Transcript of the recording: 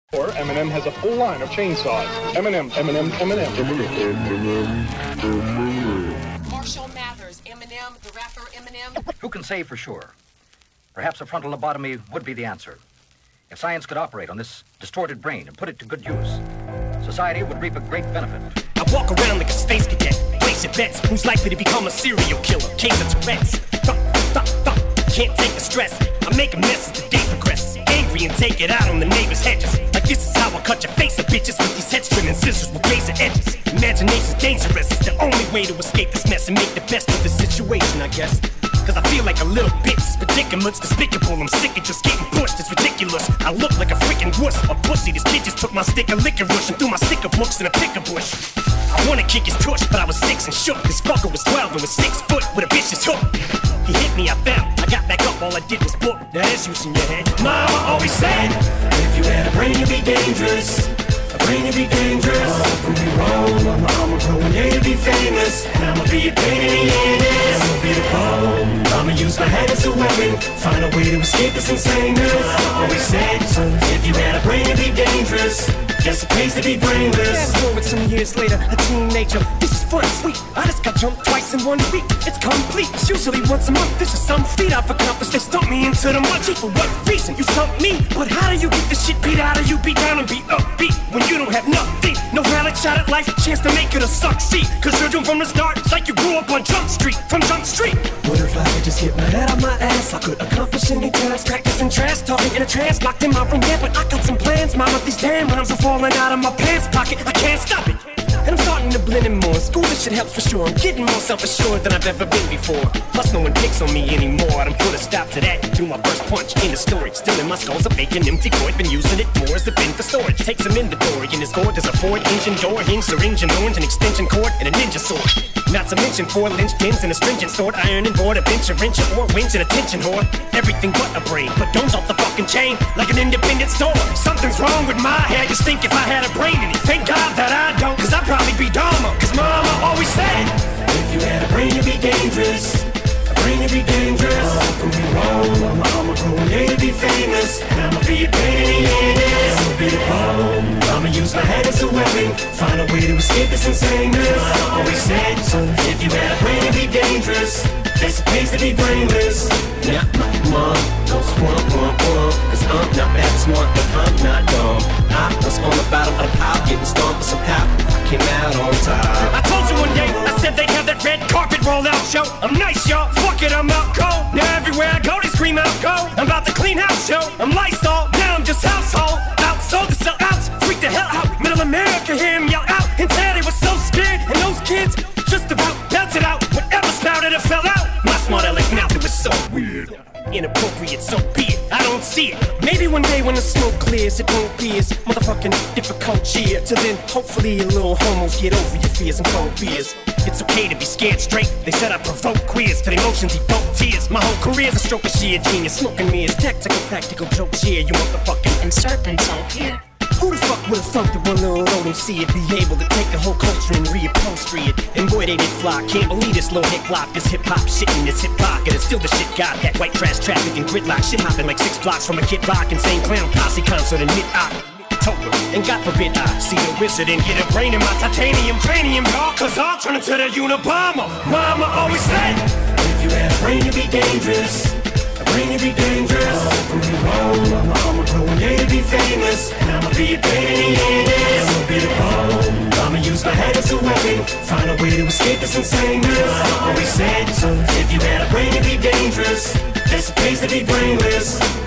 Or M&M has a full line of chainsaws. M&M. Marshall Mathers, Eminem, the rapper Eminem. Who can say for sure? Perhaps a frontal lobotomy would be the answer. If science could operate on this distorted brain and put it to good use, society would reap a great benefit. I walk around like a space cadet, place your bets. Who's likely to become a serial killer? Case of Tourette's. Can't take the stress. I make a mess as the day progresses. Angry and take it out on the neighbor's hedges. Like this is how I cut your face of bitches with these head trimming scissors with razor edges. Imagination's dangerous. It's the only way to escape this mess and make the best of the situation, I guess. Cause I feel like a little bitch. This predicament's despicable. I'm sick of just getting pushed. It's ridiculous. I look like a freaking wuss. A pussy. This kid just took my stick of licorice and threw my sticker books in a picker bush. I wanna kick his tush, but I was 6 and shook. This fucker was 12 and was 6 foot with a vicious hook. He hit me, I fell. I got back up, all I did was book. Now there's use in your head. Mama always said, if you had a brain, you'd be dangerous. A brain, you'd be dangerous. Prove me wrong. I'ma go one day to be famous. And I'ma be a pain in the ass. I'ma be the bomb. I'ma use my head as a weapon. Find a way to escape this insaneness. Mama always said, if you had a brain, you'd be dangerous. Guess it pays to be brainless. Fast forward some years later, a teenager. This is fun, sweet. I just got jumped twice in 1 week. It's complete. It's usually once a month. This is some feat I've accomplished. They stumped me into the mud. Gee, for what reason? You stumped me. But how do you get the shit beat out of you? Beat down and be upbeat when you don't have nothing. No valid shot at life, chance to make it or succeed. Cause you're doomed from the start. It's like you grew up on Jump Street. From Jump Street. What if I could just get my head out my ass? I could accomplish any task. Practicing trash talking in a trance. Locked in my room, yeah, but I got some plans. Mama, these damn rhymes are falling out of my pants pocket. I can't stop it. And I'm starting to blend in more. School, this shit helps for sure. I'm getting more self-assured than I've ever been before. Plus, no one picks on me anymore. I done put a stop to that. Threw my first punch in the storage. Still in my skull's a vacant, empty void. Been using it more as a bin for storage. Take some inventory in his gourd. There's a Ford engine door, hinge, syringe, and orange, an extension cord, and a ninja sword. Not to mention 4 lynch pins and a stringent sword, iron and board, a bench, a wrench, or winch, and a tension whore. Everything but a brain, but dome's off the fucking chain like an independent store. Something's wrong with my head. Just think if I had a brain in it. Thank God that I don't, cause I'd probably be dumber. Cause mama always said, if you had a brain, you'd be dangerous. A brain, you'd be dangerous. Prove me wrong. I'ma go one day to be famous. And I'ma be a pain in the ass. I'ma be the bomb. I'ma use my head as a weapon. Find a way to escape this insaneness. I always said, if you had a brain, you'd be dangerous. Guess it pays to be brainless. Yeah, my mom goes womp womp womp. Cause I'm not bad smart, but I'm not dumb. I was on the battle of power, getting stomped with some power. I came out on top. I told you one day, I said they'd have that red carpet roll out show. I'm nice, y'all. Fuck it, I'm out cold. Now everywhere I go, they scream out go. I'm about to clean house show. I'm Lysol, now I'm just household. Outsold to sell outs, freak the hell out. Middle America, hear him yell out. Until they were so scared, and those kids just about belted out. Whatever spouted or fell out. My smart aleck mouth, it was so weird. Inappropriate, so be it. I don't see it. Maybe one day when the smoke clears, it won't be as motherfucking difficult year. Till then, hopefully you little homos get over your fears and phobias. It's okay to be scared straight. They said I provoke queers to the emotions, evoke tears. My whole career's a stroke of sheer genius. Smoking me is tactical, practical jokes here. You motherfucking Insert insult here. who the fuck would've thunk that one little road and see it? Be able to take the whole culture and reupholstery it. And boy, they did fly. Can't believe this little hick block. This hip-hop shit in this hip pocket. It's still the shit got that white trash traffic and gridlock. Shit hopping like 6 blocks from a Kid Rock. Insane clown posse concert in mid-October. And God forbid I see the wizard and get a brain in my titanium cranium, dog. Cause I'll turn into the Unabomber. Mama always said, if you had a brain, you'd be dangerous. A brain, you'd be dangerous. Prove me wrong. I'ma go one day to be famous. And I'ma be a pain in the ass. I'ma be the bomb. I'ma use my head as a weapon. Find a way to escape this insaneness. I always said, if you had a brain, you'd be dangerous. Guess it pays to be brainless.